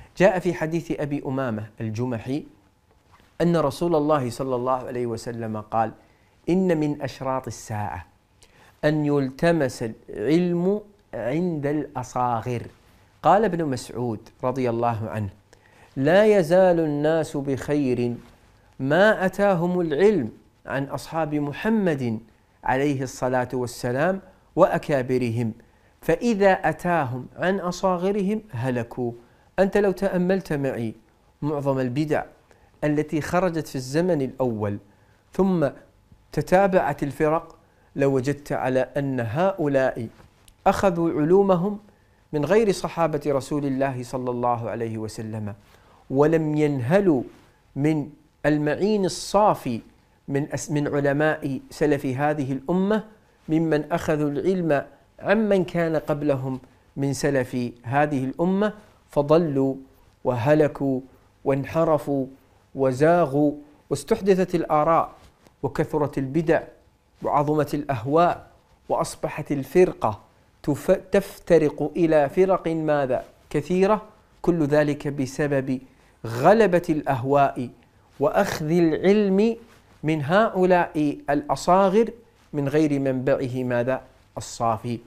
جاء في حديث أبي أمامة الجمحي أن رسول الله صلى الله عليه وسلم قال: إن من أشراط الساعة أن يلتمس العلم عند الأصاغر. قال ابن مسعود رضي الله عنه: لا يزال الناس بخير ما أتاهم العلم عن أصحاب محمد عليه الصلاة والسلام وأكابرهم، فإذا أتاهم عن أصاغرهم هلكوا. أنت لو تأملت معي معظم البدع التي خرجت في الزمن الأول ثم تتابعت الفرق، لوجدت على أن هؤلاء أخذوا علومهم من غير صحابة رسول الله صلى الله عليه وسلم، ولم ينهلوا من المعين الصافي من علماء سلف هذه الأمة ممن أخذوا العلم عمن كان قبلهم من سلف هذه الأمة، فضلوا وهلكوا وانحرفوا وزاغوا، واستحدثت الآراء وكثرت البدع وعظمت الأهواء، وأصبحت الفرقة تفترق إلى فرق ماذا؟ كثيرة. كل ذلك بسبب غلبة الأهواء وأخذ العلم من هؤلاء الأصاغر من غير منبعه ماذا؟ الصافي.